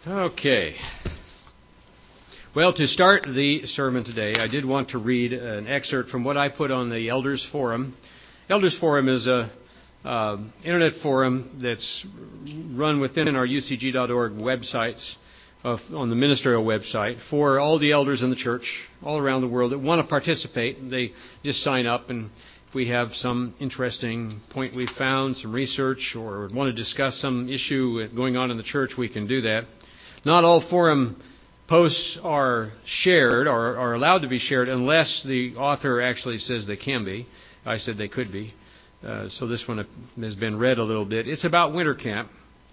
Okay. Well, to start the sermon today, I did want to read an excerpt from what I put on the Elders Forum. Elders Forum is a internet forum that's run within our ucg.org websites, on the ministerial website, for all the elders in the church all around the world that want to participate. They just sign up, and if we have some interesting point we've found, some research, or want to discuss some issue going on in the church, we can do that. Not all forum posts are shared or are allowed to be shared unless the author actually says they can be. I said they could be. So this one has been read a little bit. It's about winter camp.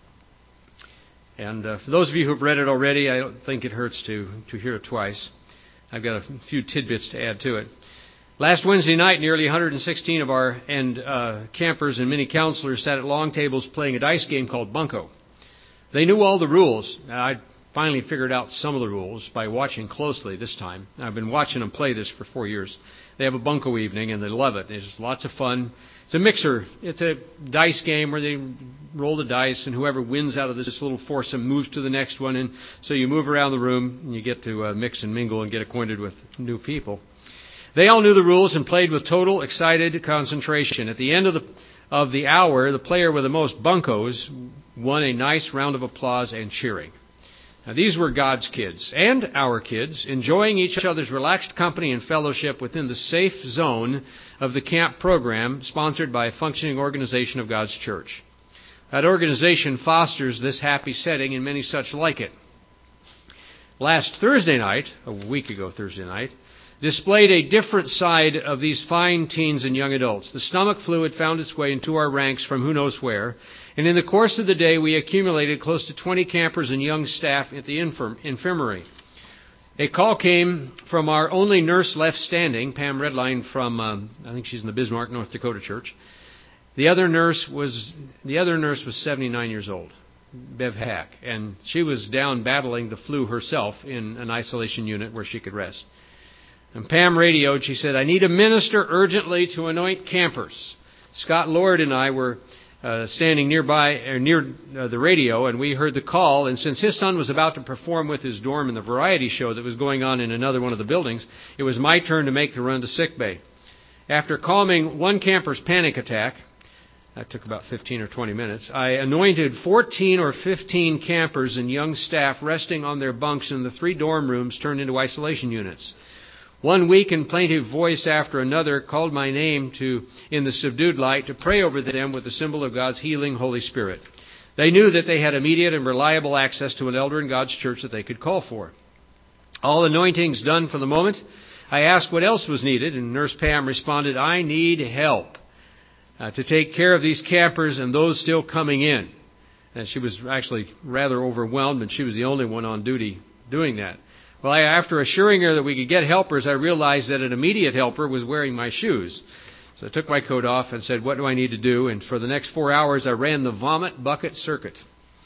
And for those of you who've read it already, I don't think it hurts to hear it twice. I've got a few tidbits to add to it. Last Wednesday night, nearly 116 of our campers and many counselors sat at long tables playing a dice game called Bunko. They knew all the rules. I finally figured out some of the rules by watching closely this time. I've been watching them play this for 4 years. They have a Bunko evening, and they love it. It's just lots of fun. It's a mixer. It's a dice game where they roll the dice, and whoever wins out of this little foursome moves to the next one. And so you move around the room, and you get to mix and mingle and get acquainted with new people. They all knew the rules and played with total excited concentration. At the end of the hour, the player with the most bunkos won a nice round of applause and cheering. Now, these were God's kids and our kids, enjoying each other's relaxed company and fellowship within the safe zone of the camp program sponsored by a functioning organization of God's church. That organization fosters this happy setting and many such like it. Last Thursday night, a week ago Thursday night, displayed a different side of these fine teens and young adults. The stomach flu had found its way into our ranks from who knows where, and in the course of the day we accumulated close to 20 campers and young staff at the infirmary. A call came from our only nurse left standing, Pam Redline from, I think she's in the Bismarck, North Dakota church. The other nurse was 79 years old, Bev Hack, and she was down battling the flu herself in an isolation unit where she could rest. And Pam radioed, she said, "I need a minister urgently to anoint campers." Scott Lord and I were standing near the radio, and we heard the call. And since his son was about to perform with his dorm in the variety show that was going on in another one of the buildings, it was my turn to make the run to sick bay. After calming one camper's panic attack, that took about 15 or 20 minutes, I anointed 14 or 15 campers and young staff resting on their bunks in the 3 dorm rooms turned into isolation units. One weak and plaintive voice after another called my name in the subdued light to pray over them with the symbol of God's healing Holy Spirit. They knew that they had immediate and reliable access to an elder in God's church that they could call for. All anointings done for the moment, I asked what else was needed, and Nurse Pam responded, "I need help to take care of these campers and those still coming in." And she was actually rather overwhelmed, and she was the only one on duty doing that. Well, after assuring her that we could get helpers, I realized that an immediate helper was wearing my shoes. So I took my coat off and said, "What do I need to do?" And for the next 4 hours, I ran the vomit bucket circuit.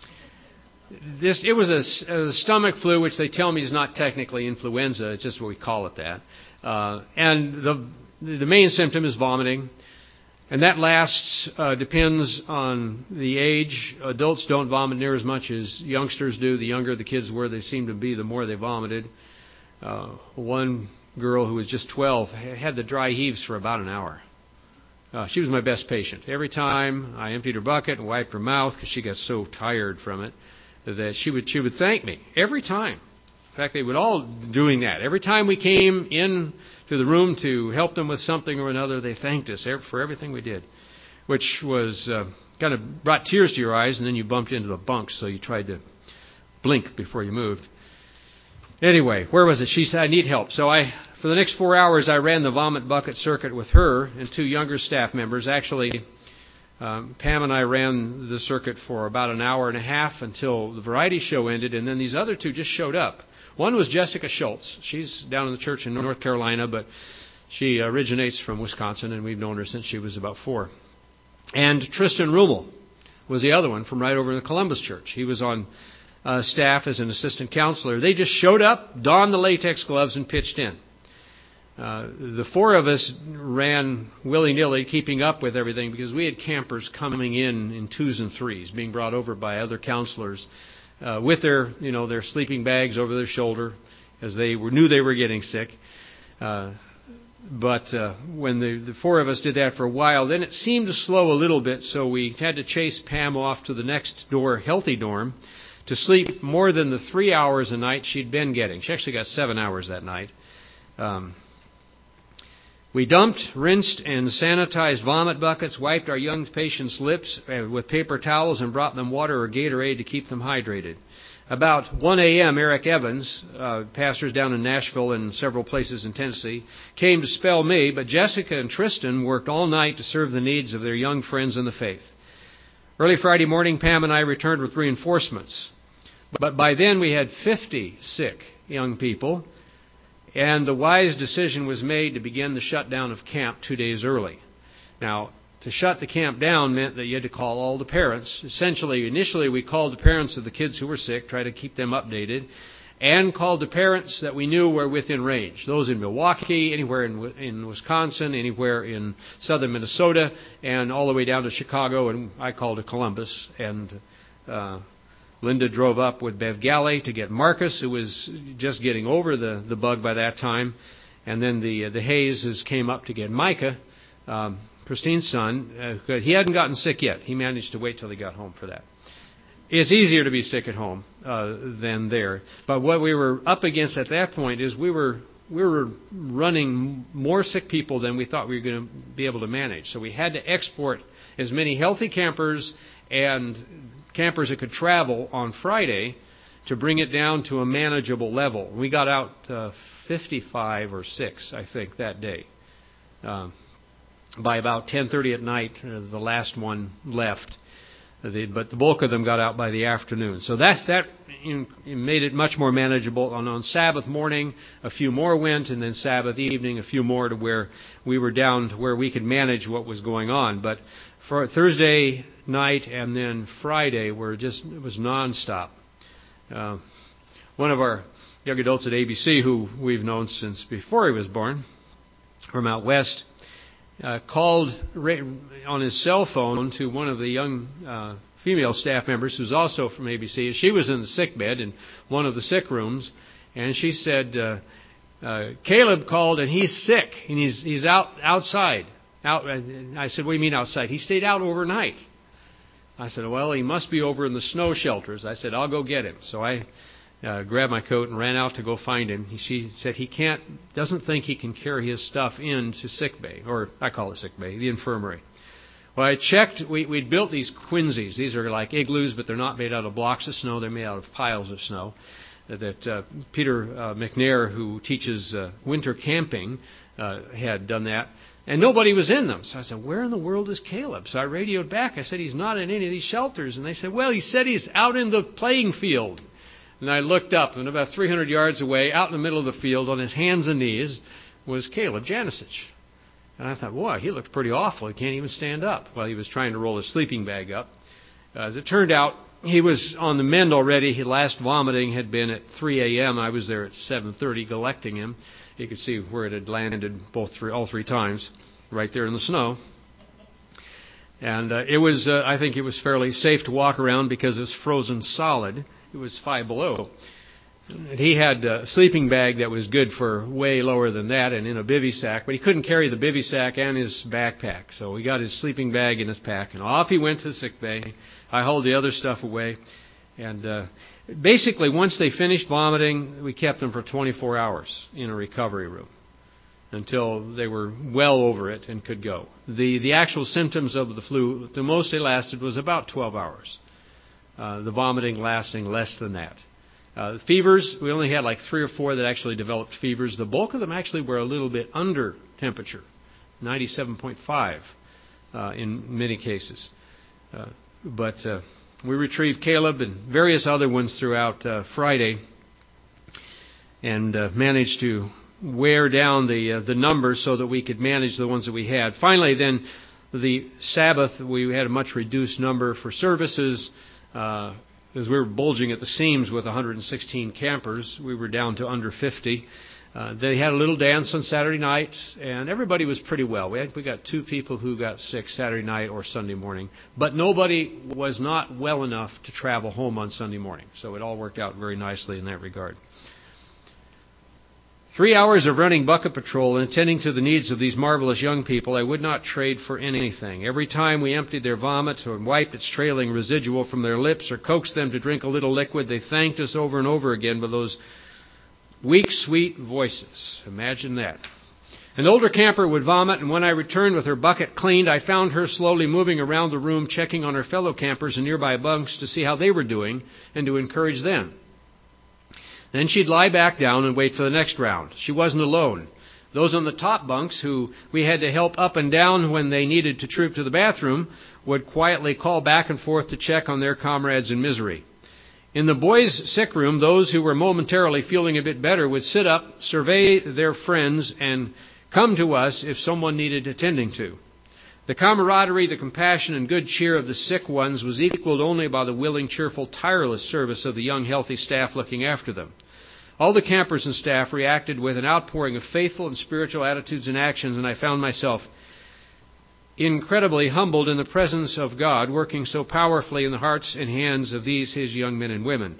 It was a stomach flu, which they tell me is not technically influenza. It's just what we call it that. And the main symptom is vomiting. And that lasts, depends on the age. Adults don't vomit near as much as youngsters do. The younger the kids were, they seemed to be, the more they vomited. One girl who was just 12 had the dry heaves for about an hour. She was my best patient. Every time I emptied her bucket and wiped her mouth, because she got so tired from it, that she would thank me every time. In fact, they would all doing that. Every time we came in to the room to help them with something or another, they thanked us for everything we did, which was kind of brought tears to your eyes, and then you bumped into the bunks, so you tried to blink before you moved. Anyway, where was it? She said, "I need help." So for the next 4 hours, I ran the vomit bucket circuit with her and 2 younger staff members. Actually, Pam and I ran the circuit for about an hour and a half until the variety show ended, and then these other 2 just showed up. One was Jessica Schultz. She's down in the church in North Carolina, but she originates from Wisconsin, and we've known her since she was about 4. And Tristan Rummel was the other one from right over in the Columbus church. He was on staff as an assistant counselor. They just showed up, donned the latex gloves, and pitched in. The 4 of us ran willy-nilly, keeping up with everything, because we had campers coming in 2s and 3s, being brought over by other counselors with their sleeping bags over their shoulder, as they knew they were getting sick. But when the four of us did that for a while, then it seemed to slow a little bit, so we had to chase Pam off to the next door, healthy dorm, to sleep more than the 3 hours a night she'd been getting. She actually got 7 hours that night. We dumped, rinsed, and sanitized vomit buckets, wiped our young patients' lips with paper towels, and brought them water or Gatorade to keep them hydrated. About 1 a.m., Eric Evans, pastors down in Nashville and several places in Tennessee, came to spell me, but Jessica and Tristan worked all night to serve the needs of their young friends in the faith. Early Friday morning, Pam and I returned with reinforcements. But by then we had 50 sick young people, and the wise decision was made to begin the shutdown of camp 2 days early. Now, to shut the camp down meant that you had to call all the parents. Essentially, initially we called the parents of the kids who were sick, tried to keep them updated, and called the parents that we knew were within range. Those in Milwaukee, anywhere in Wisconsin, anywhere in southern Minnesota, and all the way down to Chicago, and I called to Columbus. And Linda drove up with Bev Galley to get Marcus, who was just getting over the bug by that time. And then the Hayeses came up to get Micah, Christine's son. He hadn't gotten sick yet. He managed to wait till he got home for that. It's easier to be sick at home than there. But what we were up against at that point is we were running more sick people than we thought we were going to be able to manage. So we had to export as many healthy campers and campers that could travel on Friday to bring it down to a manageable level. We got out 55 or 6, I think, that day. By about 10:30 at night, the last one left. But the bulk of them got out by the afternoon. So that made it much more manageable. On Sabbath morning, a few more went, and then Sabbath evening, a few more, to where we were down to where we could manage what was going on. But for Thursday night and then Friday, it was nonstop. One of our young adults at ABC, who we've known since before he was born, from out west, called on his cell phone to one of the young female staff members, who's also from ABC. She was in the sick bed in one of the sick rooms, and she said, Caleb called and he's sick, and he's outside. I said, what do you mean outside? He stayed out overnight. I said, well, he must be over in the snow shelters. I said, I'll go get him. So I grabbed my coat and ran out to go find him. She said he doesn't think he can carry his stuff into sick bay, or I call it sick bay, the infirmary. Well, I checked. We'd built these quinzies. These are like igloos, but they're not made out of blocks of snow. They're made out of piles of snow. That Peter McNair, who teaches winter camping, had done that. And nobody was in them. So I said, where in the world is Caleb? So I radioed back. I said, he's not in any of these shelters. And they said, well, he said he's out in the playing field. And I looked up, and about 300 yards away, out in the middle of the field, on his hands and knees, was Caleb Janisich. And I thought, boy, he looked pretty awful. He can't even stand up. Well, he was trying to roll his sleeping bag up. As it turned out, he was on the mend already. His last vomiting had been at 3 a.m. I was there at 7:30 collecting him. You could see where it had landed all three times, right there in the snow. And I think it was fairly safe to walk around because it was frozen solid. It was 5 below. He had a sleeping bag that was good for way lower than that, and in a bivy sack, but he couldn't carry the bivy sack and his backpack. So he got his sleeping bag in his pack, and off he went to the sick bay. I hauled the other stuff away. And basically, once they finished vomiting, we kept them for 24 hours in a recovery room until they were well over it and could go. The actual symptoms of the flu, the most they lasted was about 12 hours. The vomiting lasting less than that. Fevers, we only had like 3 or 4 that actually developed fevers. The bulk of them actually were a little bit under temperature, 97.5 in many cases. But we retrieved Caleb and various other ones throughout Friday and managed to wear down the numbers so that we could manage the ones that we had. Finally, then, the Sabbath, we had a much reduced number for services. As we were bulging at the seams with 116 campers, we were down to under 50. They had a little dance on Saturday night, and everybody was pretty well. We got 2 people who got sick Saturday night or Sunday morning, but nobody was not well enough to travel home on Sunday morning. So it all worked out very nicely in that regard. 3 hours of running bucket patrol and attending to the needs of these marvelous young people I would not trade for anything. Every time we emptied their vomit or wiped its trailing residual from their lips or coaxed them to drink a little liquid, they thanked us over and over again with those weak, sweet voices. Imagine that. An older camper would vomit, and when I returned with her bucket cleaned, I found her slowly moving around the room, checking on her fellow campers in nearby bunks to see how they were doing and to encourage them. Then she'd lie back down and wait for the next round. She wasn't alone. Those on the top bunks, who we had to help up and down when they needed to troop to the bathroom, would quietly call back and forth to check on their comrades in misery. In the boys' sick room, those who were momentarily feeling a bit better would sit up, survey their friends, and come to us if someone needed attending to. The camaraderie, the compassion, and good cheer of the sick ones was equaled only by the willing, cheerful, tireless service of the young, healthy staff looking after them. All the campers and staff reacted with an outpouring of faithful and spiritual attitudes and actions, and I found myself incredibly humbled in the presence of God, working so powerfully in the hearts and hands of these, His young men and women.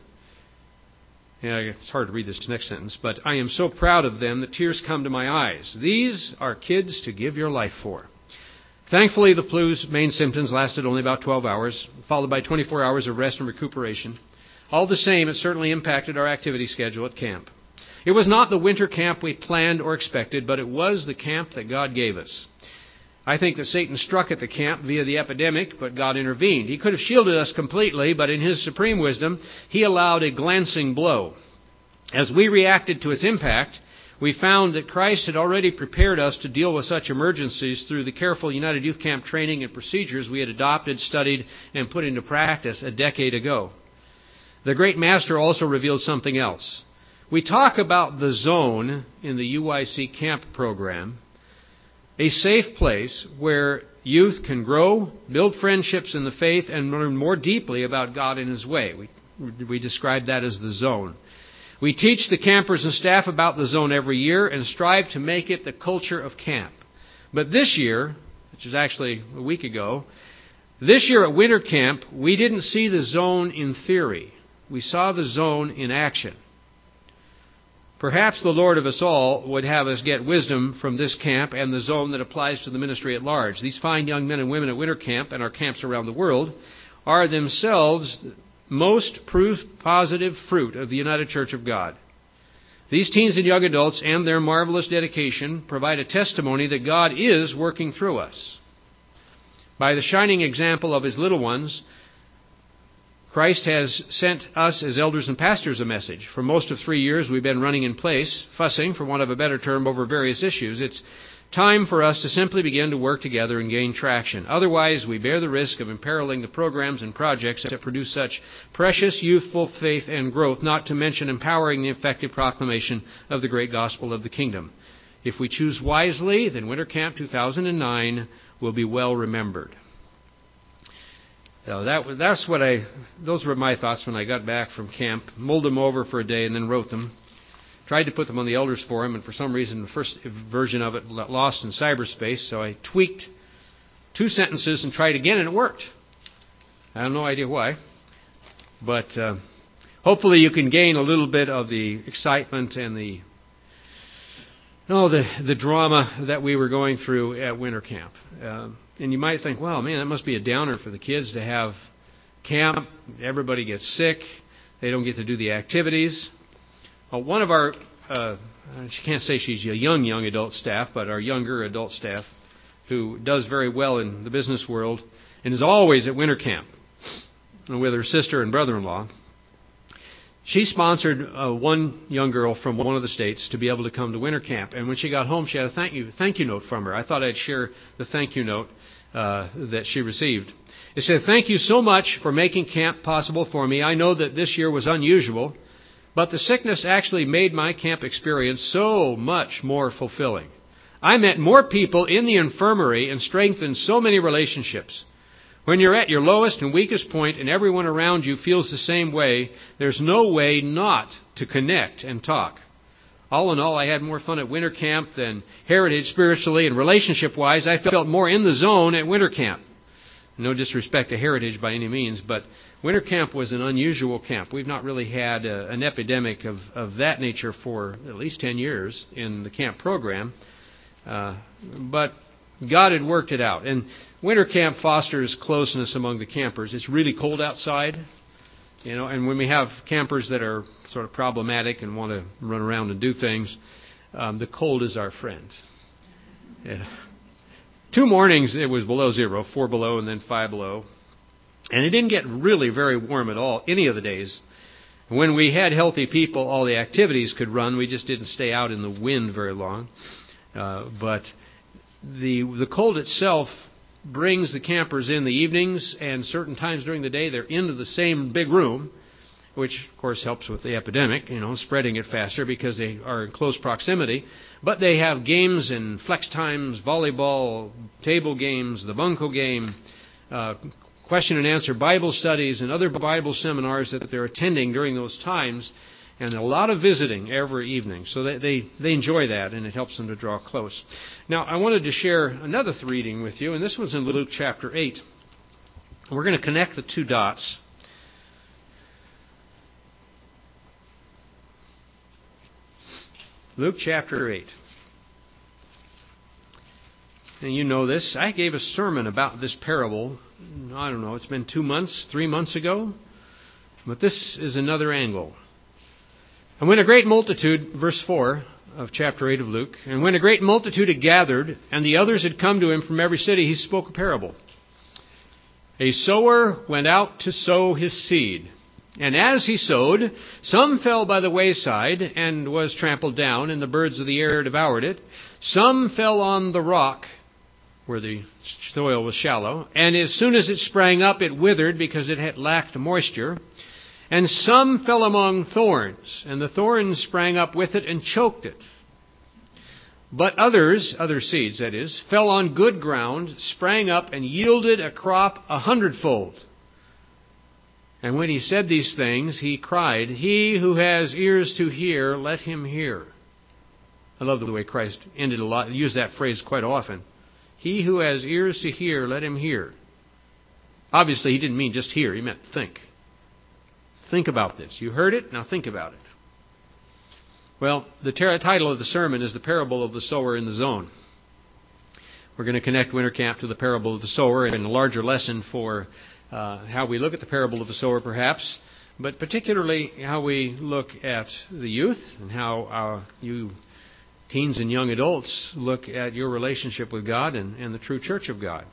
Yeah, it's hard to read this next sentence, but I am so proud of them that tears come to my eyes. These are kids to give your life for. Thankfully, the flu's main symptoms lasted only about 12 hours, followed by 24 hours of rest and recuperation. All the same, it certainly impacted our activity schedule at camp. It was not the winter camp we planned or expected, but it was the camp that God gave us. I think that Satan struck at the camp via the epidemic, but God intervened. He could have shielded us completely, but in His supreme wisdom, He allowed a glancing blow. As we reacted to its impact, we found that Christ had already prepared us to deal with such emergencies through the careful United Youth Camp training and procedures we had adopted, studied, and put into practice a decade ago. The great Master also revealed something else. We talk about the zone in the UYC camp program, a safe place where youth can grow, build friendships in the faith, and learn more deeply about God and His way. We describe that as the zone. We teach the campers and staff about the zone every year and strive to make it the culture of camp. But this year, which is actually a week ago, this year at winter camp, we didn't see the zone in theory. We saw the zone in action. Perhaps the Lord of us all would have us get wisdom from this camp and the zone that applies to the ministry at large. These fine young men and women at winter camp and our camps around the world are themselves most proof positive fruit of the United Church of God. These teens and young adults and their marvelous dedication provide a testimony that God is working through us. By the shining example of His little ones, Christ has sent us as elders and pastors a message. For most of 3 years, we've been running in place, fussing, for want of a better term, over various issues. It's time for us to simply begin to work together and gain traction. Otherwise, we bear the risk of imperiling the programs and projects that produce such precious youthful faith and growth, not to mention empowering the effective proclamation of the great gospel of the kingdom. If we choose wisely, then Winter Camp 2009 will be well remembered. So those were my thoughts when I got back from camp. Mulled them over for a day and then wrote them. Tried to put them on the Elders Forum, and for some reason the first version of it lost in cyberspace, so I tweaked 2 sentences and tried again, and it worked. I have no idea why. But hopefully you can gain a little bit of the excitement and the drama that we were going through at winter camp. And you might think, well, man, that must be a downer for the kids to have camp. Everybody gets sick. They don't get to do the activities. Well, one of our, she can't say she's a young adult staff, but our younger adult staff, who does very well in the business world and is always at winter camp with her sister and brother-in-law. She sponsored one young girl from one of the states to be able to come to winter camp. And when she got home, she had a thank you note from her. I thought I'd share the thank you note that she received. It said, "Thank you so much for making camp possible for me. I know that this year was unusual, but the sickness actually made my camp experience so much more fulfilling. I met more people in the infirmary and strengthened so many relationships. When you're at your lowest and weakest point and everyone around you feels the same way, there's no way not to connect and talk. all in all, I had more fun at winter camp than Heritage spiritually and relationship-wise. I felt more in the zone at winter camp. No disrespect to Heritage by any means, but winter camp was an unusual camp. We've not really had an epidemic of that nature for at least 10 years in the camp program. But God had worked it out. And winter camp fosters closeness among the campers. It's really cold outside, and when we have campers that are sort of problematic and want to run around and do things, the cold is our friend. Yeah. 2 mornings it was below zero, 4 below and then 5 below. And it didn't get really very warm at all any of the days. When we had healthy people, all the activities could run. We just didn't stay out in the wind very long. But the cold itself brings the campers in the evenings, and certain times during the day they're into the same big room, which of course helps with the epidemic, spreading it faster because they are in close proximity. But they have games and flex times, volleyball, table games, the bunco game, question and answer Bible studies, and other Bible seminars that they're attending during those times, and a lot of visiting every evening. So they enjoy that, and it helps them to draw close. Now, I wanted to share another reading with you, and this one's in Luke chapter 8. We're going to connect the 2 dots. Luke chapter 8. And you know this. I gave a sermon about this parable, I don't know, it's been 2 months, 3 months ago. But this is another angle. And when a great multitude, verse 4 of chapter 8 of Luke, and when a great multitude had gathered, and the others had come to him from every city, he spoke a parable. A sower went out to sow his seed. And as he sowed, some fell by the wayside and was trampled down, and the birds of the air devoured it. Some fell on the rock, where the soil was shallow, and as soon as it sprang up, it withered because it had lacked moisture. And some fell among thorns, and the thorns sprang up with it and choked it. But others, other seeds that is, fell on good ground, sprang up, and yielded a crop 100-fold. And when he said these things, he cried, "He who has ears to hear, let him hear." I love the way Christ used that phrase quite often. He who has ears to hear, let him hear. Obviously, he didn't mean just hear. He meant think. Think about this. You heard it, now think about it. Well, the title of the sermon is The Parable of the Sower in the Zone. We're going to connect winter camp to the parable of the sower and a larger lesson for how we look at the parable of the sower, perhaps, but particularly how we look at the youth and how you teens and young adults look at your relationship with God and the true church of God.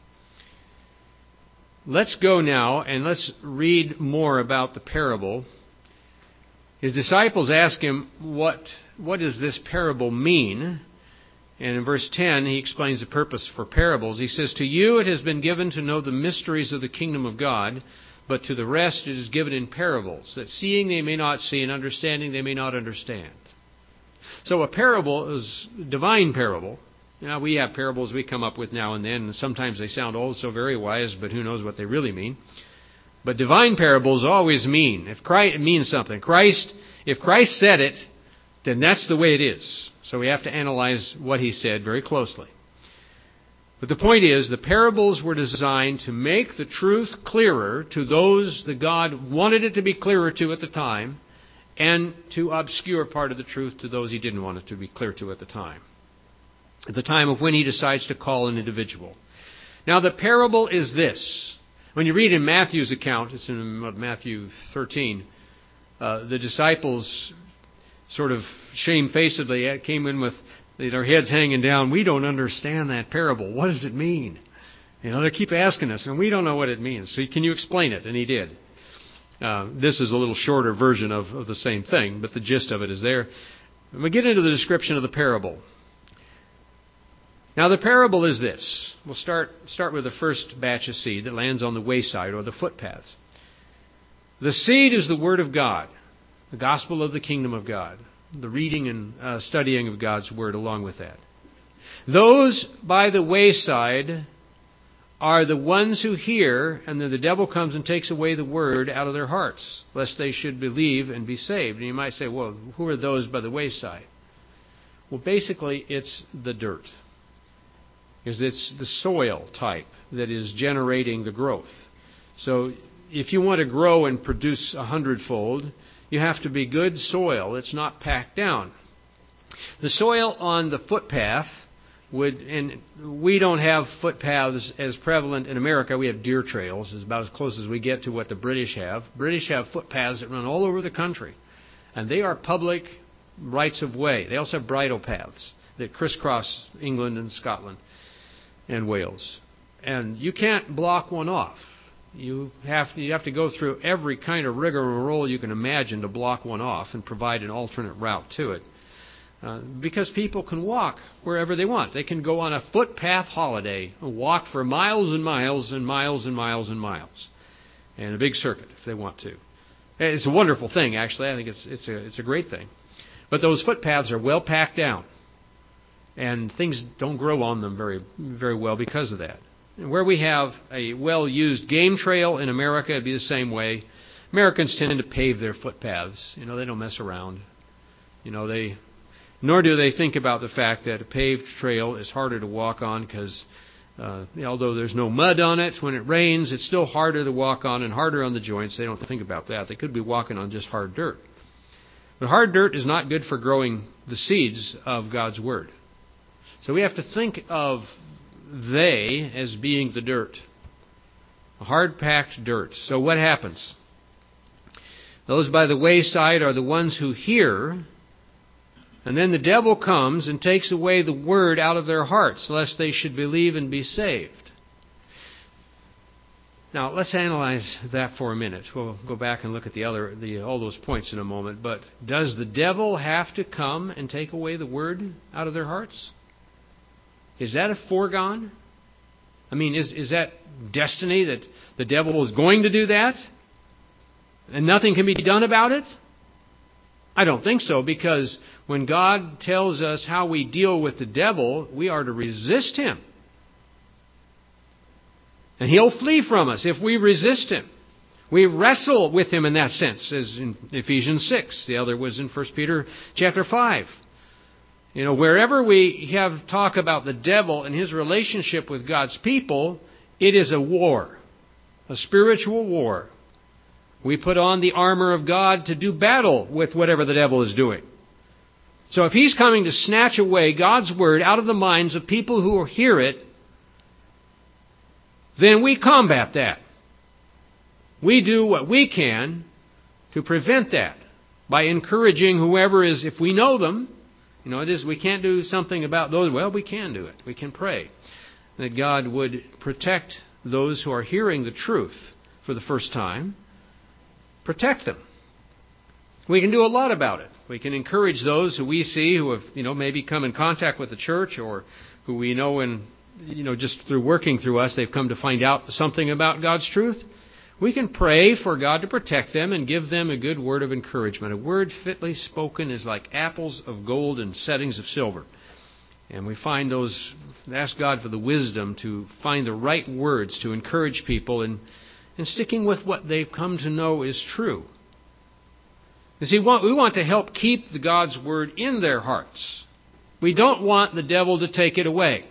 Let's go now and let's read more about the parable. His disciples ask him, what does this parable mean? And in verse 10, he explains the purpose for parables. He says, "To you it has been given to know the mysteries of the kingdom of God, but to the rest it is given in parables, that seeing they may not see and understanding they may not understand." So a parable is a divine parable. We have parables we come up with now and then, and sometimes they sound oh so very wise, but who knows what they really mean. But divine parables always mean, it means something. If Christ said it, then that's the way it is. So we have to analyze what he said very closely. But the point is, the parables were designed to make the truth clearer to those that God wanted it to be clearer to at the time, and to obscure part of the truth to those he didn't want it to be clear to at the time of when he decides to call an individual. Now, the parable is this. When you read in Matthew's account, it's in Matthew 13, the disciples sort of shamefacedly came in with their heads hanging down. "We don't understand that parable. What does it mean?" They keep asking us, and we don't know what it means. So can you explain it? And he did. This is a little shorter version of the same thing, but the gist of it is there. And we get into the description of the parable. Now, the parable is this. We'll start with the first batch of seed that lands on the wayside or the footpaths. The seed is the Word of God, the gospel of the kingdom of God, the reading and studying of God's Word along with that. Those by the wayside are the ones who hear, and then the devil comes and takes away the Word out of their hearts, lest they should believe and be saved. And you might say, well, who are those by the wayside? Well, basically, it's the dirt. Because it's the soil type that is generating the growth. So if you want to grow and produce 100-fold, you have to be good soil. It's not packed down. The soil on the footpath and we don't have footpaths as prevalent in America. We have deer trails. It's about as close as we get to what the British have. British have footpaths that run all over the country. And they are public rights of way. They also have bridle paths that crisscross England and Scotland and Wales. And you can't block one off. You have to go through every kind of rigmarole you can imagine to block one off and provide an alternate route to it. Because people can walk wherever they want. They can go on a footpath holiday and walk for miles and miles and miles and miles and miles. And a big circuit if they want to. It's a wonderful thing, actually. I think it's a great thing. But those footpaths are well packed down. And things don't grow on them very, very well because of that. And where we have a well-used game trail in America, it'd be the same way. Americans tend to pave their footpaths. They don't mess around. Nor do they think about the fact that a paved trail is harder to walk on because although there's no mud on it, when it rains, it's still harder to walk on and harder on the joints. They don't think about that. They could be walking on just hard dirt. But hard dirt is not good for growing the seeds of God's Word. So we have to think of they as being the dirt. A hard-packed dirt. So what happens? Those by the wayside are the ones who hear, and then the devil comes and takes away the Word out of their hearts, lest they should believe and be saved. Now, let's analyze that for a minute. We'll go back and look at all those points in a moment. But does the devil have to come and take away the Word out of their hearts? Is that a foregone? I mean, is that destiny that the devil is going to do that? And nothing can be done about it? I don't think so, because when God tells us how we deal with the devil, we are to resist him. And he'll flee from us if we resist him. We wrestle with him in that sense, as in Ephesians 6. The other was in 1 Peter chapter 5. Wherever we have talk about the devil and his relationship with God's people, it is a war, a spiritual war. We put on the armor of God to do battle with whatever the devil is doing. So if he's coming to snatch away God's Word out of the minds of people who hear it, then we combat that. We do what we can to prevent that by encouraging whoever is, if we know them, we can't do something about those. Well, we can do it. We can pray that God would protect those who are hearing the truth for the first time. Protect them. We can do a lot about it. We can encourage those who we see who have, maybe come in contact with the church, or who we know just through working through us, they've come to find out something about God's truth. We can pray for God to protect them and give them a good word of encouragement. A word fitly spoken is like apples of gold and settings of silver. And we ask God for the wisdom to find the right words to encourage people and sticking with what they've come to know is true. You see, we want to help keep God's Word in their hearts. We don't want the devil to take it away.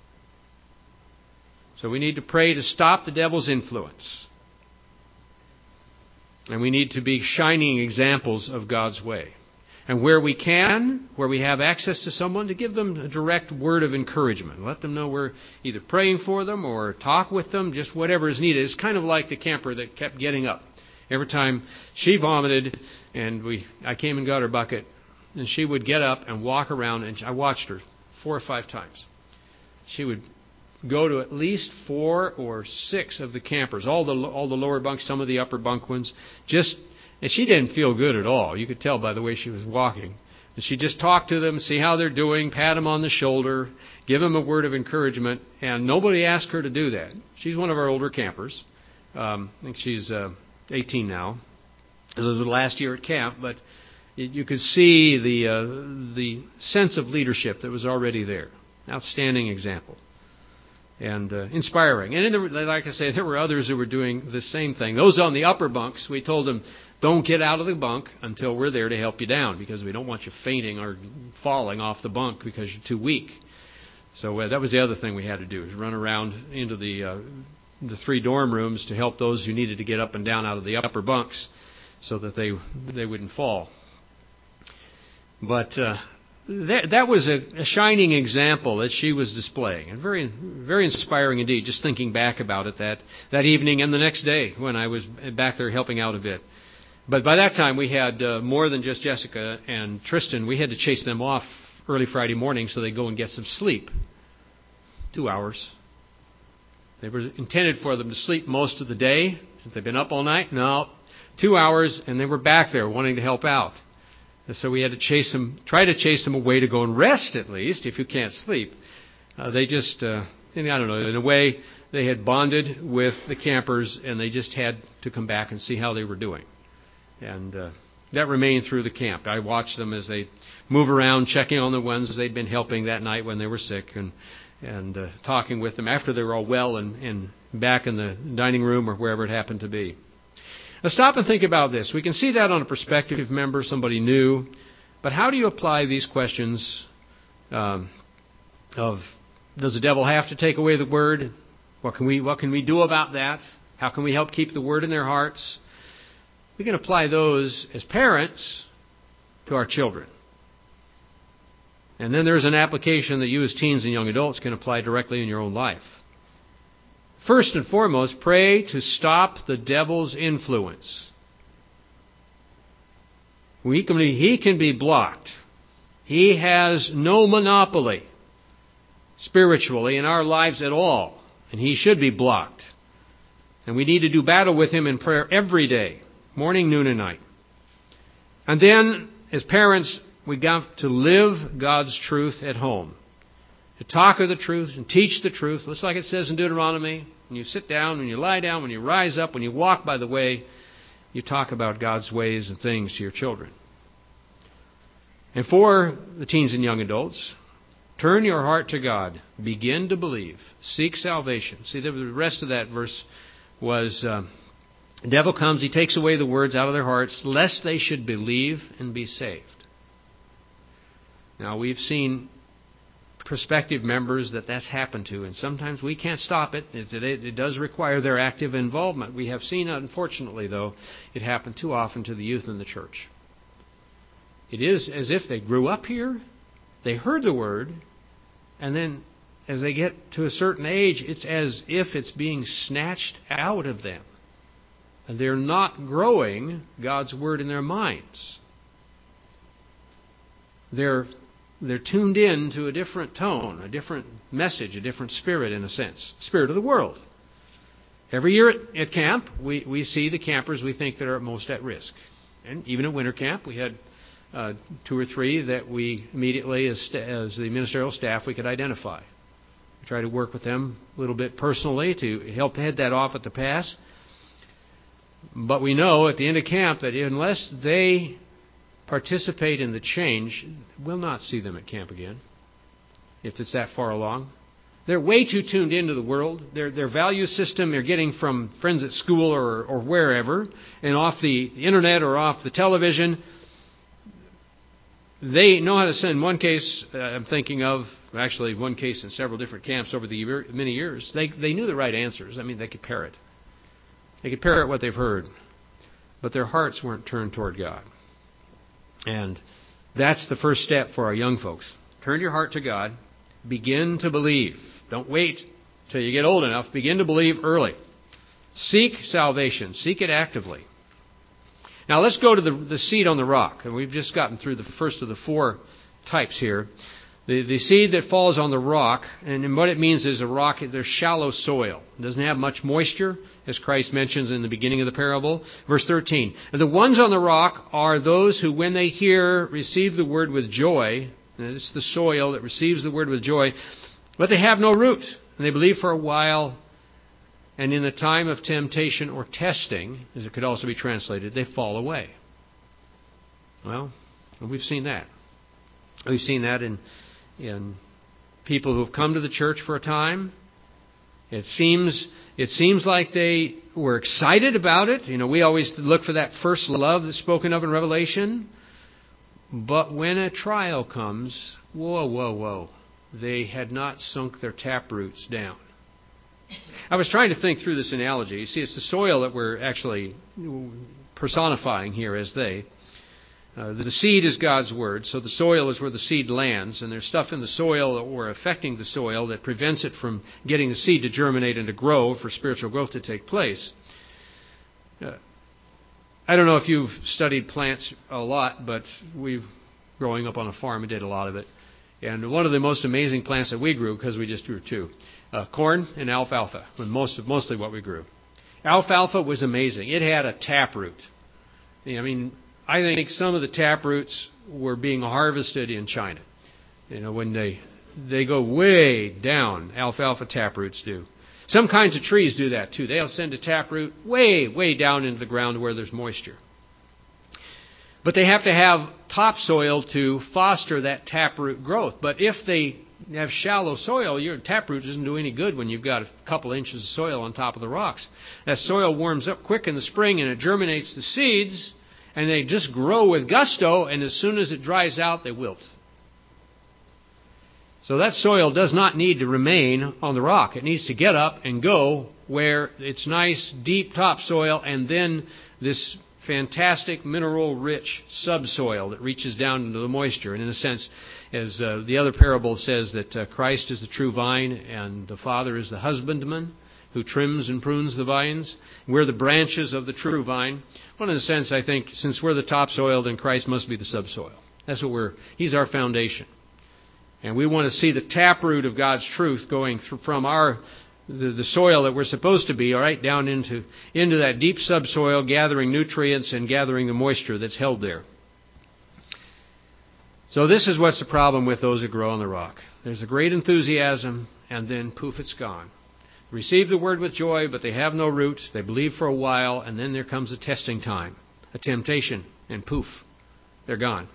So we need to pray to stop the devil's influence. And we need to be shining examples of God's way. And where we can, where we have access to someone, to give them a direct word of encouragement. Let them know we're either praying for them or talk with them, just whatever is needed. It's kind of like the camper that kept getting up. Every time she vomited and I came and got her bucket, and she would get up and walk around, and I watched her 4 or 5 times. She would go to at least 4 or 6 of the campers, all the lower bunks, some of the upper bunk ones, and she didn't feel good at all. You could tell by the way she was walking. And she just talked to them, see how they're doing, pat them on the shoulder, give them a word of encouragement, and nobody asked her to do that. She's one of our older campers. I think she's 18 now. This was the last year at camp, but you could see the sense of leadership that was already there. Outstanding example. And inspiring. And like I say, there were others who were doing the same thing. Those on the upper bunks, we told them, Don't get out of the bunk until we're there to help you down, because we don't want you fainting or falling off the bunk because you're too weak. So that was the other thing we had to do, is run around into the 3 dorm rooms to help those who needed to get up and down out of the upper bunks so that they wouldn't fall. But that was a shining example that she was displaying, and very, very inspiring indeed, just thinking back about it that evening and the next day when I was back there helping out a bit. But by that time we had more than just Jessica and Tristan. We had to chase them off early Friday morning so they'd go and get some sleep. 2 hours. They were intended for them to sleep most of the day, since they've been up all night. No, 2 hours, and they were back there wanting to help out. And so we had to try to chase them away to go and rest at least, if you can't sleep. They just, I don't know, in a way, they had bonded with the campers, and they just had to come back and see how they were doing. And that remained through the camp. I watched them as they move around, checking on the ones they'd been helping that night when they were sick, and talking with them after they were all well and back in the dining room or wherever it happened to be. Now stop and think about this. We can see that on a prospective member, somebody new, but how do you apply these questions of, does the devil have to take away the word? What can we do about that? How can we help keep the word in their hearts? We can apply those as parents to our children. And then there's an application that you as teens and young adults can apply directly in your own life. First and foremost, pray to stop the devil's influence. He can be blocked. He has no monopoly spiritually in our lives at all, and he should be blocked. And we need to do battle with him in prayer every day, morning, noon, and night. And then, as parents, we've got to live God's truth at home. To talk of the truth and teach the truth, just like it says in Deuteronomy. When you sit down, when you lie down, when you rise up, when you walk by the way, you talk about God's ways and things to your children. And for the teens and young adults, turn your heart to God. Begin to believe. Seek salvation. See, the rest of that verse was, the devil comes, he takes away the words out of their hearts, lest they should believe and be saved. Now, we've seen prospective members that's happened to, and sometimes we can't stop it. It does require their active involvement. We have seen, unfortunately, though, it happen too often to the youth in the church. It is as if they grew up here, they heard the word, and then as they get to a certain age, it's as if it's being snatched out of them. And they're not growing God's word in their minds. They're tuned in to a different tone, a different message, a different spirit in a sense. The spirit of the world. Every year at camp, we see the campers we think that are most at risk. And even at winter camp, we had 2 or 3 that we immediately, as the ministerial staff, we could identify. We try to work with them a little bit personally to help head that off at the pass. But we know at the end of camp that unless they participate in the change, we'll not see them at camp again, if it's that far along. They're way too tuned into the world. Their value system they're getting from friends at school or wherever, and off the internet or off the television. They know how to send. One case I'm thinking of, actually one case in several different camps over the many years, they knew the right answers. I mean, they could parrot. They could parrot what they've heard. But their hearts weren't turned toward God. And that's the first step for our young folks. Turn your heart to God. Begin to believe. Don't wait till you get old enough. Begin to believe early. Seek salvation. Seek it actively. Now let's go to the seed on the rock. And we've just gotten through the first of the 4 types here. The seed that falls on the rock, and what it means is a rock, there's shallow soil. It doesn't have much moisture, as Christ mentions in the beginning of the parable. Verse 13, and the ones on the rock are those who, when they hear, receive the word with joy. And it's the soil that receives the word with joy, but they have no root. And they believe for a while, and in the time of temptation or testing, as it could also be translated, they fall away. Well, we've seen that. We've seen that in people who have come to the church for a time, It seems like they were excited about it. We always look for that first love that's spoken of in Revelation. But when a trial comes, whoa, they had not sunk their tap roots down. I was trying to think through this analogy. You see, it's the soil that we're actually personifying here as they. The seed is God's Word, so the soil is where the seed lands, and there's stuff in the soil or affecting the soil that prevents it from getting the seed to germinate and to grow, for spiritual growth to take place. I don't know if you've studied plants a lot, but growing up on a farm, we did a lot of it. And one of the most amazing plants that we grew, because we just grew two, corn and alfalfa, was mostly what we grew. Alfalfa was amazing. It had a taproot. I think some of the taproots were being harvested in China. When they go way down, alfalfa taproots do. Some kinds of trees do that too. They'll send a taproot way down into the ground where there's moisture. But they have to have topsoil to foster that taproot growth. But if they have shallow soil, your taproot doesn't do any good when you've got a couple inches of soil on top of the rocks. That soil warms up quick in the spring and it germinates the seeds, and they just grow with gusto, and as soon as it dries out, they wilt. So that soil does not need to remain on the rock. It needs to get up and go where it's nice, deep topsoil, and then this fantastic mineral-rich subsoil that reaches down into the moisture. And in a sense, as the other parable says, that Christ is the true vine and the Father is the husbandman who trims and prunes the vines. We're the branches of the true vine. Well, in a sense, I think, since we're the topsoil, then Christ must be the subsoil. That's what He's our foundation. And we want to see the taproot of God's truth going through from the soil that we're supposed to be, all right, down into that deep subsoil, gathering nutrients and gathering the moisture that's held there. So this is what's the problem with those who grow on the rock. There's a great enthusiasm, and then poof, it's gone. Receive the word with joy, but they have no roots. They believe for a while, and then there comes a testing time, a temptation, and poof, they're gone.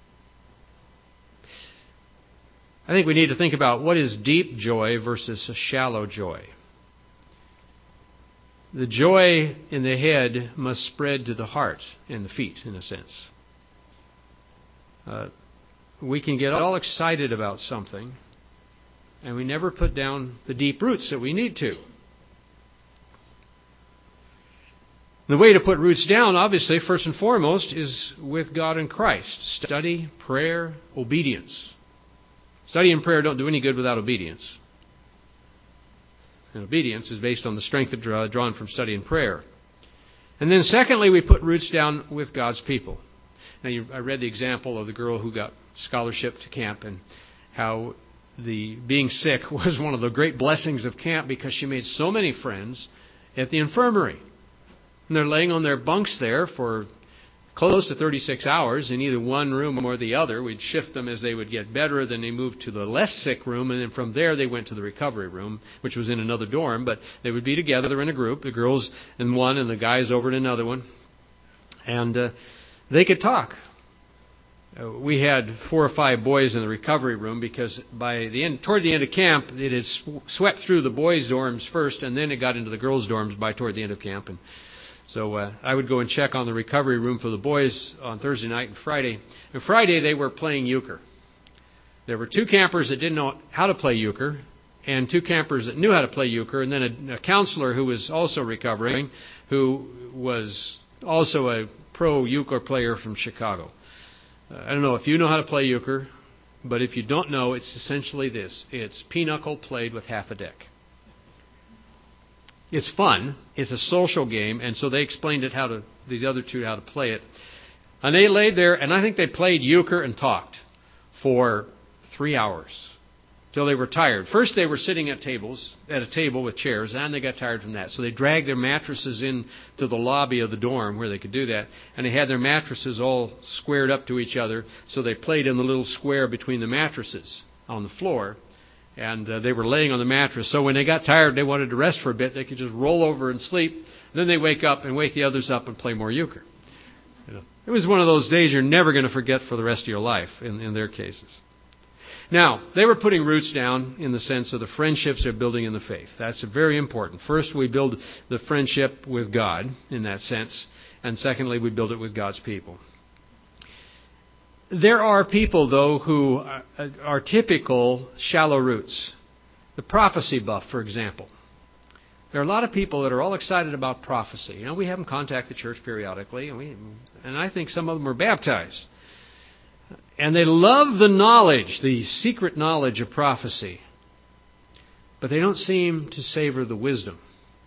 I think we need to think about what is deep joy versus a shallow joy. The joy in the head must spread to the heart and the feet, in a sense. We can get all excited about something, and we never put down the deep roots that we need to. The way to put roots down, obviously, first and foremost, is with God and Christ. Study, prayer, obedience. Study and prayer don't do any good without obedience. And obedience is based on the strength drawn from study and prayer. And then secondly, we put roots down with God's people. Now, I read the example of the girl who got scholarship to camp and how being sick was one of the great blessings of camp because she made so many friends at the infirmary. And they're laying on their bunks there for close to 36 hours in either one room or the other. We'd shift them as they would get better. Then they moved to the less sick room, and then from there they went to the recovery room, which was in another dorm. But they would be together in a group, the girls in one and the guys over in another one. And they could talk. We had 4 or 5 boys in the recovery room because toward the end of camp, it had swept through the boys' dorms first, and then it got into the girls' dorms toward the end of camp. And so I would go and check on the recovery room for the boys on Thursday night and Friday. And Friday they were playing euchre. There were 2 campers that didn't know how to play euchre, and 2 campers that knew how to play euchre, and then a counselor who was also recovering, who was also a pro euchre player from Chicago. I don't know if you know how to play euchre, but if you don't know, it's essentially this. It's pinochle played with half a deck. It's fun. It's a social game, and so they explained these other 2 how to play it. And they laid there, and I think they played euchre and talked for 3 hours till they were tired. First, they were sitting at a table with chairs, and they got tired from that. So they dragged their mattresses into the lobby of the dorm where they could do that, and they had their mattresses all squared up to each other, so they played in the little square between the mattresses on the floor. And they were laying on the mattress. So when they got tired, they wanted to rest for a bit, they could just roll over and sleep. Then they wake up and wake the others up and play more euchre. It was one of those days you're never going to forget for the rest of your life in their cases. Now, they were putting roots down in the sense of the friendships they're building in the faith. That's very important. First, we build the friendship with God in that sense. And secondly, we build it with God's people. There are people, though, who are typical shallow roots. The prophecy buff, for example. There are a lot of people that are all excited about prophecy. You know, we have them contact the church periodically, and I think some of them are baptized. And they love the knowledge, the secret knowledge of prophecy. But they don't seem to savor the wisdom.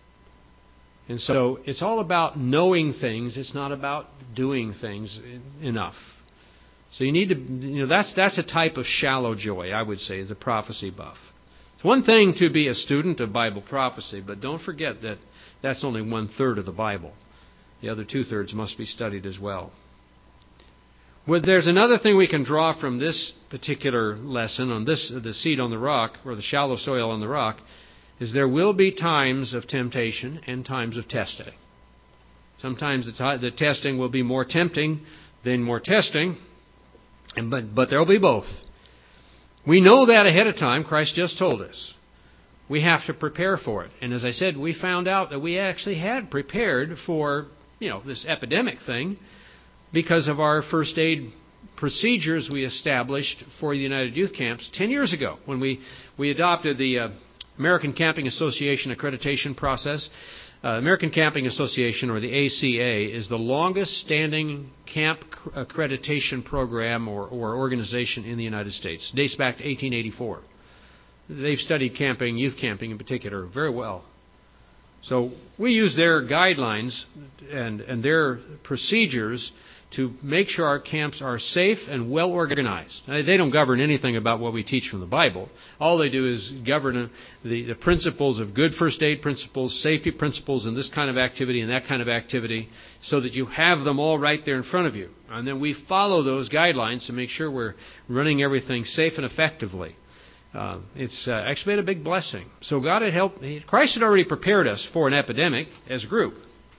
And so it's all about knowing things. It's not about doing things enough. So you need to, that's a type of shallow joy, I would say, the prophecy buff. It's one thing to be a student of Bible prophecy, but don't forget that that's only 1/3 of the Bible. The other 2/3 must be studied as well. Well, there's another thing we can draw from this particular lesson on the seed on the rock, or the shallow soil on the rock, is there will be times of temptation and times of testing. Sometimes the testing will be more tempting than more testing, but there will be both. We know that ahead of time. Christ just told us. We have to prepare for it. And as I said, we found out that we actually had prepared for, this epidemic thing because of our first aid procedures we established for the United Youth Camps 10 years ago when we adopted the American Camping Association accreditation process. American Camping Association, or the ACA, is the longest standing camp accreditation program or organization in the United States. It dates back to 1884. They've studied camping, youth camping in particular, very well. So we use their guidelines and their procedures to make sure our camps are safe and well organized. They don't govern anything about what we teach from the Bible. All they do is govern the principles of good first aid principles, safety principles, and this kind of activity and that kind of activity, so that you have them all right there in front of you. And then we follow those guidelines to make sure we're running everything safe and effectively. It's actually been a big blessing. So God had helped. Christ had already prepared us for an epidemic as a group.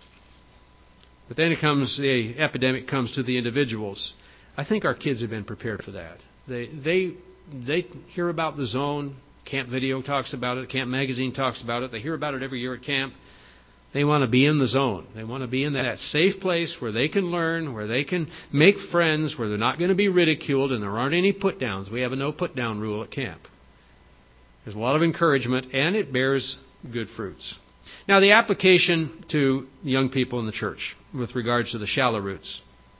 But then the epidemic comes to the individuals. I think our kids have been prepared for that. They hear about the zone. Camp Video talks about it. Camp Magazine talks about it. They hear about it every year at camp. They want to be in the zone. They want to be in that safe place where they can learn, where they can make friends, where they're not going to be ridiculed, and there aren't any put-downs. We have a no put-down rule at camp. There's a lot of encouragement, and it bears good fruits. Now, the application to young people in the church with regards to the shallow roots.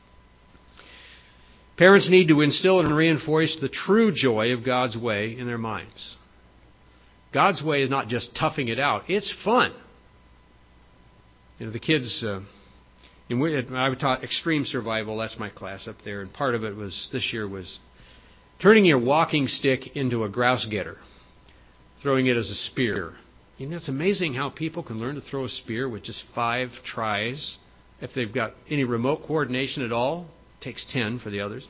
Parents need to instill and reinforce the true joy of God's way in their minds. God's way is not just toughing it out. It's fun. The kids, I taught extreme survival. That's my class up there. And part of it this year was turning your walking stick into a grouse getter, throwing it as a spear. It's amazing how people can learn to throw a spear with just 5 tries. If they've got any remote coordination at all, it takes 10 for the others.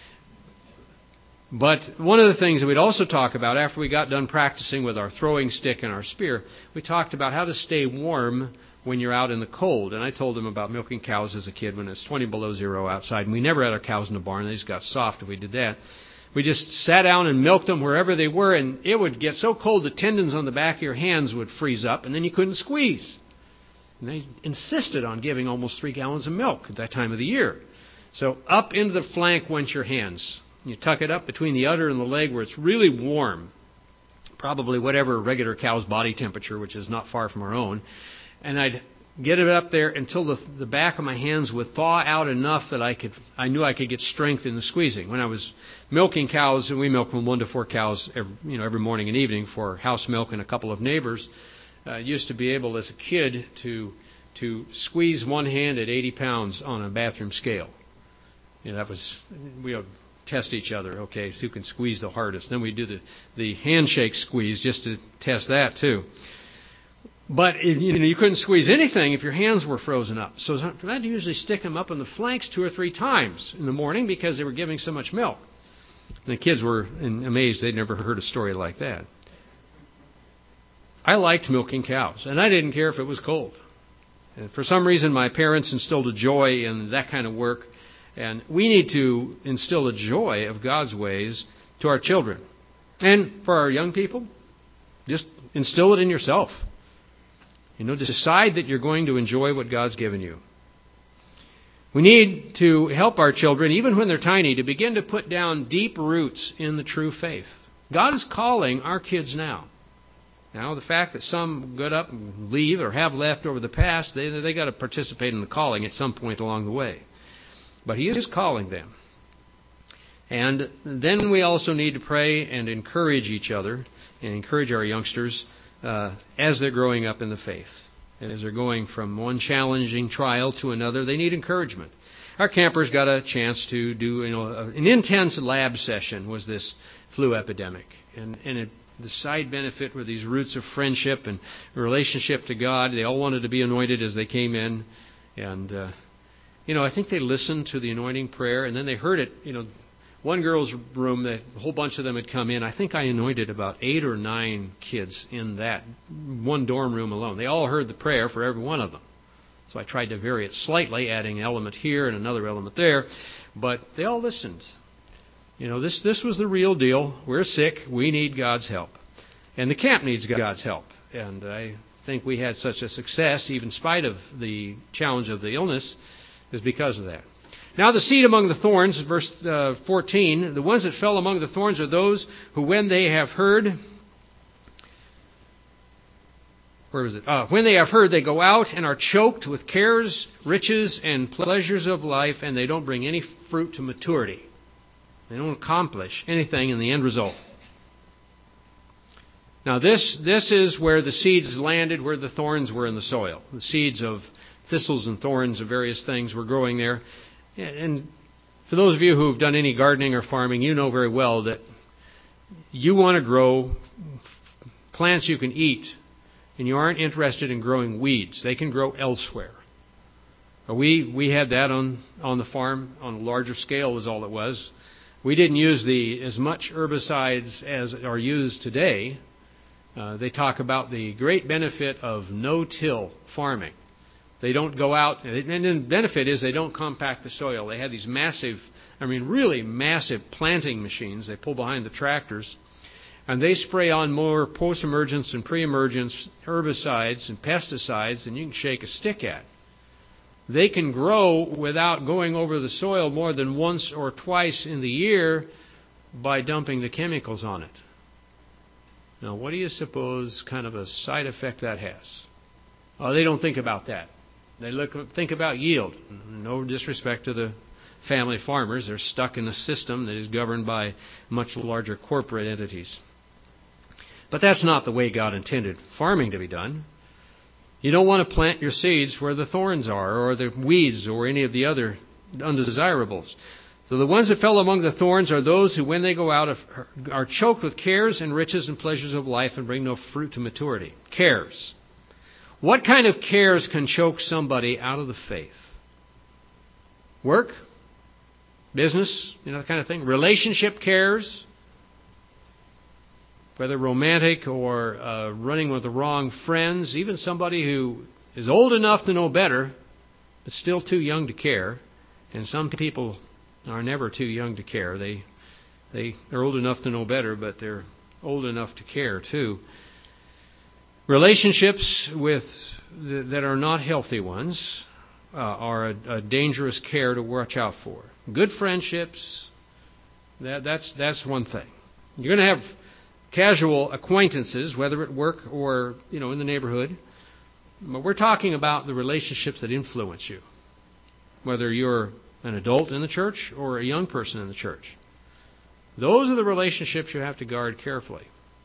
But one of the things that we'd also talk about after we got done practicing with our throwing stick and our spear, we talked about how to stay warm when you're out in the cold. And I told them about milking cows as a kid when it's 20 below zero outside. And we never had our cows in the barn. They just got soft if we did that. We just sat down and milked them wherever they were, and it would get so cold the tendons on the back of your hands would freeze up, and then you couldn't squeeze. And they insisted on giving almost 3 gallons of milk at that time of the year. So up into the flank went your hands. You tuck it up between the udder and the leg where it's really warm, probably whatever regular cow's body temperature, which is not far from our own. And I'd get it up there until the back of my hands would thaw out enough that I knew I could get strength in the squeezing. When I was milking cows, and we milk from 1 to 4 cows every morning and evening for house milk and a couple of neighbors, used to be able as a kid to squeeze one hand at 80 pounds on a bathroom scale. We would test each other. Okay, so who can squeeze the hardest? Then we do the handshake squeeze just to test that too. But you couldn't squeeze anything if your hands were frozen up. So I'd usually stick them up on the flanks 2 or 3 times in the morning because they were giving so much milk. And the kids were amazed. They'd never heard a story like that. I liked milking cows, and I didn't care if it was cold. And for some reason, my parents instilled a joy in that kind of work. And we need to instill a joy of God's ways to our children. And for our young people, just instill it in yourself. Decide that you're going to enjoy what God's given you. We need to help our children, even when they're tiny, to begin to put down deep roots in the true faith. God is calling our kids now. Now, the fact that some got up and leave or have left over the past, they got to participate in the calling at some point along the way. But He is calling them. And then we also need to pray and encourage each other and encourage our youngsters as they're growing up in the faith. And as they're going from one challenging trial to another, they need encouragement. Our campers got a chance to do an intense lab session was this flu epidemic. And the side benefit were these roots of friendship and relationship to God. They all wanted to be anointed as they came in. And, I think they listened to the anointing prayer, and then they heard it. One girl's room, a whole bunch of them had come in. I think I anointed about 8 or 9 kids in that one dorm room alone. They all heard the prayer for every one of them. So I tried to vary it slightly, adding an element here and another element there. But they all listened. This was the real deal. We're sick. We need God's help. And the camp needs God's help. And I think we had such a success, even in spite of the challenge of the illness, is because of that. Now the seed among the thorns, verse 14, the ones that fell among the thorns are those who when they have heard, when they have heard, they go out and are choked with cares, riches, and pleasures of life, and they don't bring any fruit to maturity. They don't accomplish anything in the end result. Now this is where the seeds landed, where the thorns were in the soil. The seeds of thistles and thorns of various things were growing there. And for those of you who have done any gardening or farming, you know very well that you want to grow plants you can eat, and you aren't interested in growing weeds. They can grow elsewhere. We had that on the farm on a larger scale was all it was. We didn't use as much herbicides as are used today. They talk about the great benefit of no-till farming. They don't go out, and the benefit is they don't compact the soil. They have these really massive planting machines they pull behind the tractors, and they spray on more post-emergence and pre-emergence herbicides and pesticides than you can shake a stick at. They can grow without going over the soil more than once or twice in the year by dumping the chemicals on it. Now, what do you suppose kind of a side effect that has? Oh, they don't think about that. They think about yield. No disrespect to the family farmers. They're stuck in a system that is governed by much larger corporate entities. But that's not the way God intended farming to be done. You don't want to plant your seeds where the thorns are, or the weeds, or any of the other undesirables. So the ones that fell among the thorns are those who, when they go out, are choked with cares and riches and pleasures of life and bring no fruit to maturity. Cares. What kind of cares can choke somebody out of the faith? Work? Business? That kind of thing? Relationship cares? Whether romantic or running with the wrong friends, even somebody who is old enough to know better, but still too young to care. And some people are never too young to care. They're old enough to know better, but they're old enough to care too. Relationships that are not healthy ones are a dangerous care to watch out for. Good friendships, that's one thing. You're going to have casual acquaintances, whether at work or in the neighborhood. But we're talking about the relationships that influence you, whether you're an adult in the church or a young person in the church. Those are the relationships you have to guard carefully.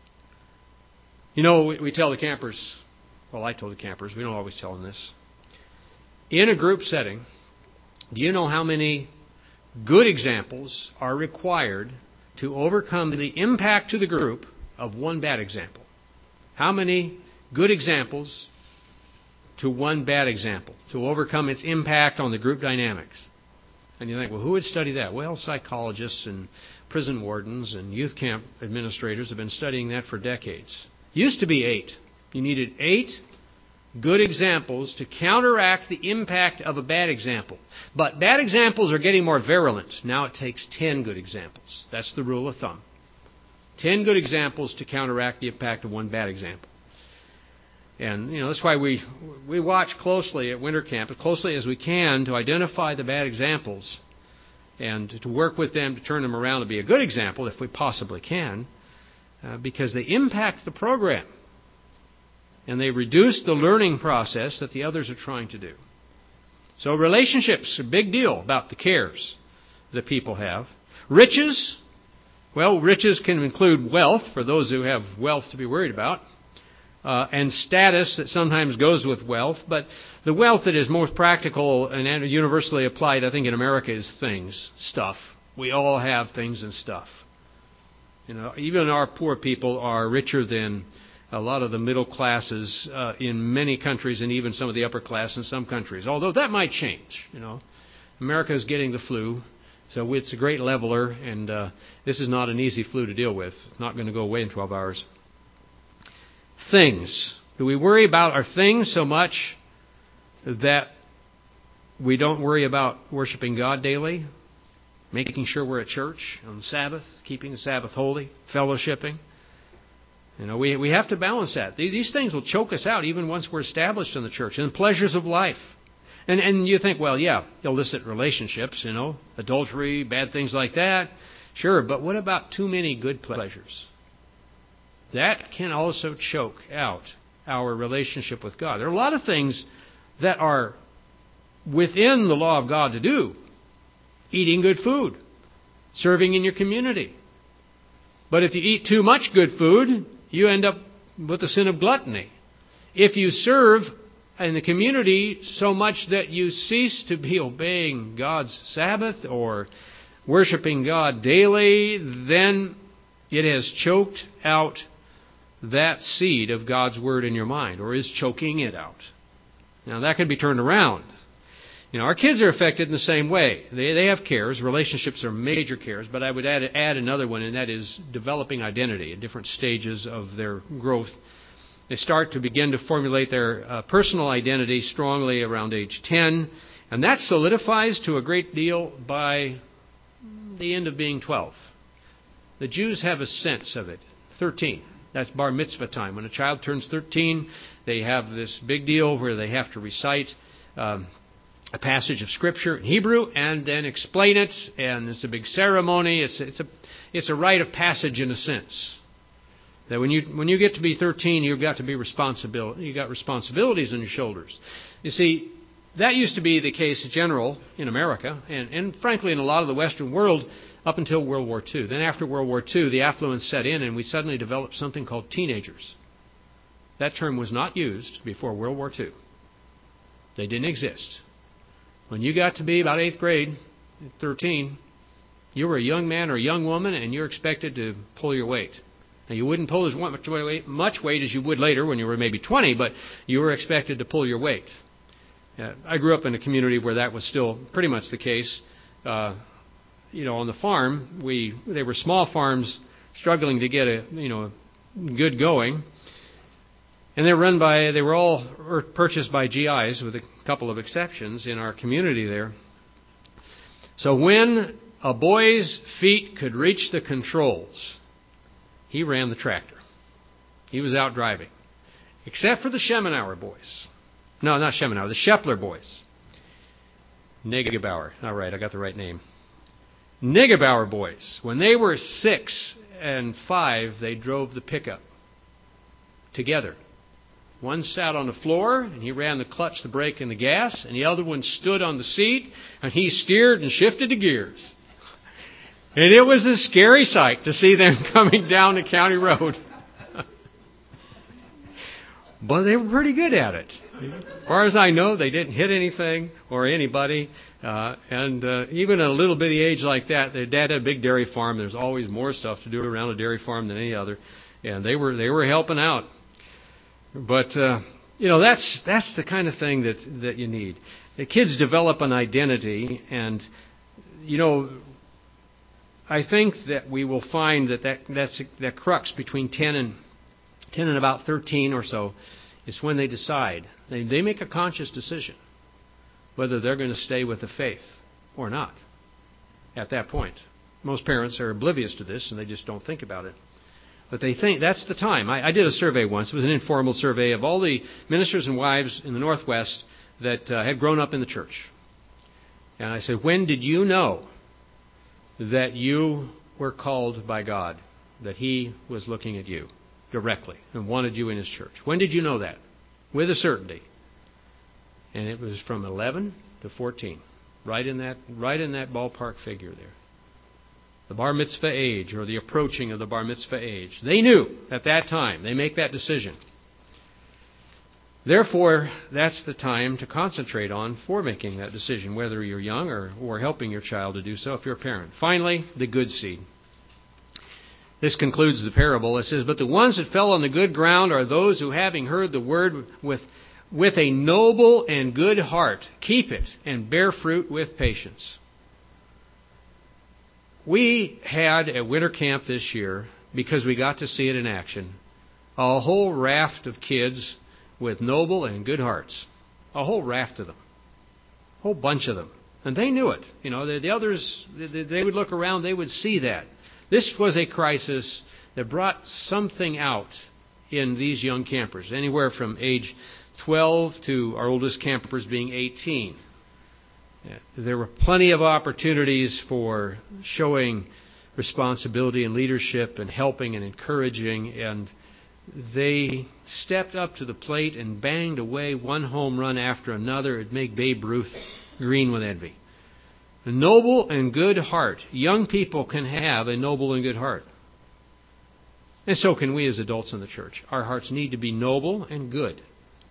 We tell the campers, well, I told the campers, we don't always tell them this. In a group setting, do you know how many good examples are required to overcome the impact to the group of one bad example? How many good examples to one bad example to overcome its impact on the group dynamics? And you think, well, who would study that? Well, psychologists and prison wardens and youth camp administrators have been studying that for decades. Used to be 8. You needed 8 good examples to counteract the impact of a bad example. But bad examples are getting more virulent. Now it takes 10 good examples. That's the rule of thumb. 10 good examples to counteract the impact of one bad example. And, that's why we watch closely at winter camp, as closely as we can, to identify the bad examples and to work with them to turn them around to be a good example, if we possibly can, because they impact the program. And they reduce the learning process that the others are trying to do. So relationships are a big deal about the cares that people have. Riches, well, riches can include wealth, for those who have wealth to be worried about, and status that sometimes goes with wealth. But the wealth that is most practical and universally applied, I think, in America is things, stuff. We all have things and stuff. Even our poor people are richer than a lot of the middle classes in many countries, and even some of the upper class in some countries. Although that might change. America is getting the flu, so it's a great leveler, and this is not an easy flu to deal with. It's not going to go away in 12 hours. Things. Do we worry about our things so much that we don't worry about worshiping God daily? Making sure we're at church on the Sabbath, keeping the Sabbath holy, fellowshipping. We have to balance that. These things will choke us out even once we're established in the church. And the pleasures of life. And you think, well, yeah, illicit relationships, adultery, bad things like that. Sure, but what about too many good pleasures? That can also choke out our relationship with God. There are a lot of things that are within the law of God to do. Eating good food. Serving in your community. But if you eat too much good food, you end up with the sin of gluttony. If you serve in the community so much that you cease to be obeying God's Sabbath or worshiping God daily, then it has choked out that seed of God's Word in your mind, or is choking it out. Now, that can be turned around. Our kids are affected in the same way. They have cares. Relationships are major cares. But I would add another one, and that is developing identity at different stages of their growth. They start to begin to formulate their personal identity strongly around age 10. And that solidifies to a great deal by the end of being 12. The Jews have a sense of it. 13. That's bar mitzvah time. When a child turns 13, they have this big deal where they have to recite a passage of Scripture in Hebrew and then explain it, and it's a big ceremony. It's a rite of passage in a sense. That when you get to be 13, you've got to be responsible. You got responsibilities on your shoulders. You see, that used to be the case in general in America, and frankly in a lot of the Western world up until World War II. Then after World War II, the affluence set in, and we suddenly developed something called teenagers. That term was not used before World War II. They didn't exist. When you got to be about 8th grade, 13, you were a young man or a young woman, and you're expected to pull your weight. Now, you wouldn't pull as much weight as you would later when you were maybe 20, but you were expected to pull your weight. I grew up in a community where that was still pretty much the case. On the farm, they were small farms struggling to get a good going. And they were all purchased by GIs with a couple of exceptions in our community there. So when a boy's feet could reach the controls, he ran the tractor. He was out driving. Except for the Schemenauer boys. No, not Schemenauer, the Schepler boys. Negebauer. All right, I got the right name. Negebauer boys. When they were 6 and 5, they drove the pickup together. One sat on the floor, and he ran the clutch, the brake, and the gas, and the other one stood on the seat, and he steered and shifted the gears. And it was a scary sight to see them coming down the county road. But they were pretty good at it. As far as I know, they didn't hit anything or anybody. And even at a little bitty age like that, their dad had a big dairy farm. There's always more stuff to do around a dairy farm than any other. And they were helping out. But, that's the kind of thing that you need. The kids develop an identity, and, I think that we will find that crux between 10 and about 13 or so is when they decide. They make a conscious decision whether they're going to stay with the faith or not at that point. Most parents are oblivious to this, and they just don't think about it. But they think that's the time. I did a survey once. It was an informal survey of all the ministers and wives in the Northwest that had grown up in the church. And I said, when did you know that you were called by God, that He was looking at you directly and wanted you in His church? When did you know that? With a certainty. And it was from 11 to 14, right in that ballpark figure there. The bar mitzvah age, or the approaching of the bar mitzvah age. They knew at that time. They make that decision. Therefore, that's the time to concentrate on for making that decision, whether you're young or helping your child to do so if you're a parent. Finally, the good seed. This concludes the parable. It says, but the ones that fell on the good ground are those who, having heard the word with a noble and good heart, keep it and bear fruit with patience. We had at winter camp this year, because we got to see it in action, a whole raft of kids with noble and good hearts. A whole raft of them. A whole bunch of them. And they knew it. You know, the others, they would look around, they would see that. This was a crisis that brought something out in these young campers, anywhere from age 12 to our oldest campers being 18. There were plenty of opportunities for showing responsibility and leadership and helping and encouraging, and they stepped up to the plate and banged away one home run after another. It'd make Babe Ruth green with envy. A noble and good heart. Young people can have a noble and good heart. And so can we as adults in the church. Our hearts need to be noble and good.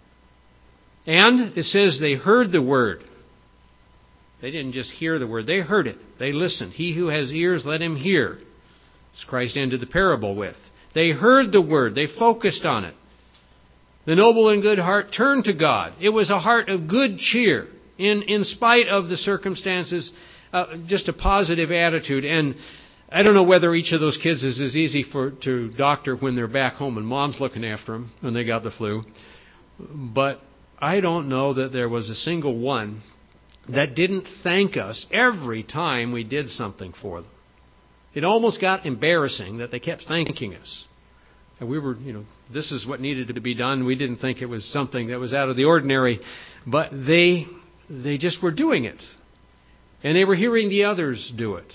And it says they heard the word. They didn't just hear the word. They heard it. They listened. He who has ears, let him hear. As Christ ended the parable with. They heard the word. They focused on it. The noble and good heart turned to God. It was a heart of good cheer. In spite of the circumstances, just a positive attitude. And I don't know whether each of those kids is as easy to doctor when they're back home and mom's looking after them when they got the flu. But I don't know that there was a single one that didn't thank us every time we did something for them. It almost got embarrassing that they kept thanking us. And we were, this is what needed to be done. We didn't think it was something that was out of the ordinary. But they just were doing it. And they were hearing the others do it.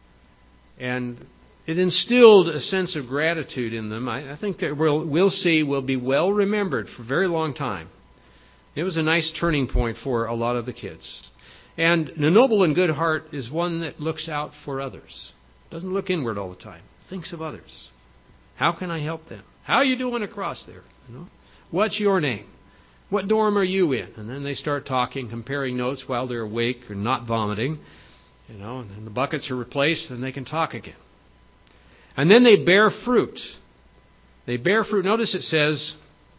And it instilled a sense of gratitude in them. I think that we'll see will be well remembered for a very long time. It was a nice turning point for a lot of the kids. And the noble and good heart is one that looks out for others. Doesn't look inward all the time. Thinks of others. How can I help them? How are you doing across there? What's your name? What dorm are you in? And then they start talking, comparing notes while they're awake or not vomiting. And then the buckets are replaced and they can talk again. And then they bear fruit. They bear fruit. Notice it says,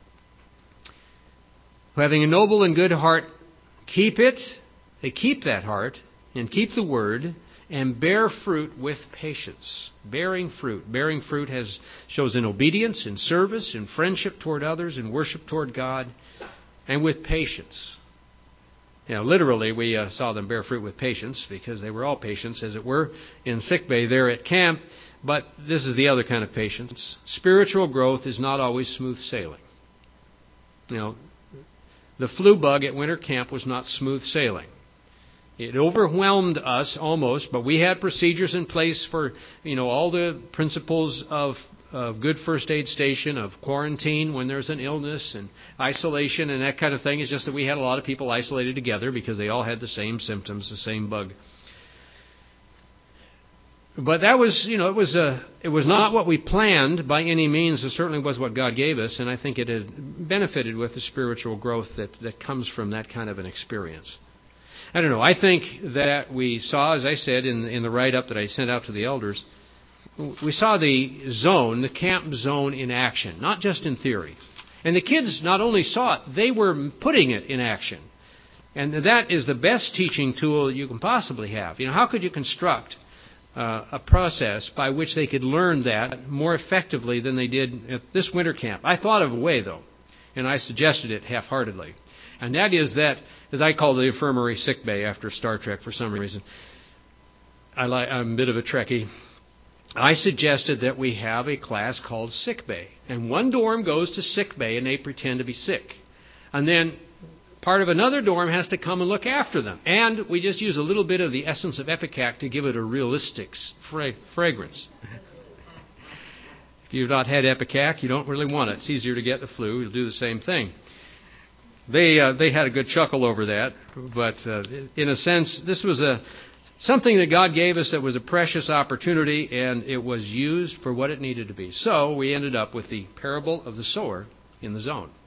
having a noble and good heart, keep it. They keep that heart and keep the word and bear fruit with patience. Bearing fruit. Bearing fruit shows in obedience, in service, in friendship toward others, in worship toward God, and with patience. Literally, we saw them bear fruit with patience because they were all patients, as it were, in sickbay there at camp. But this is the other kind of patience. Spiritual growth is not always smooth sailing. The flu bug at winter camp was not smooth sailing. It overwhelmed us almost, but we had procedures in place for, all the principles of good first aid station, of quarantine when there's an illness and isolation and that kind of thing. It's just that we had a lot of people isolated together because they all had the same symptoms, the same bug. But that was, it was not what we planned by any means. It certainly was what God gave us, and I think it had benefited with the spiritual growth that comes from that kind of an experience. I don't know. I think that we saw, as I said in the write-up that I sent out to the elders, we saw the camp zone in action, not just in theory. And the kids not only saw it, they were putting it in action. And that is the best teaching tool you can possibly have. How could you construct a process by which they could learn that more effectively than they did at this winter camp? I thought of a way, though, and I suggested it half-heartedly. And that is that, as I call the infirmary sick bay after Star Trek for some reason. I'm a bit of a Trekkie. I suggested that we have a class called sick bay. And one dorm goes to sick bay and they pretend to be sick. And then part of another dorm has to come and look after them. And we just use a little bit of the essence of Ipecac to give it a realistic fragrance. If you've not had Ipecac, you don't really want it. It's easier to get the flu. You'll do the same thing. They had a good chuckle over that. But in a sense, this was something that God gave us that was a precious opportunity, and it was used for what it needed to be. So we ended up with the parable of the sower in the zone.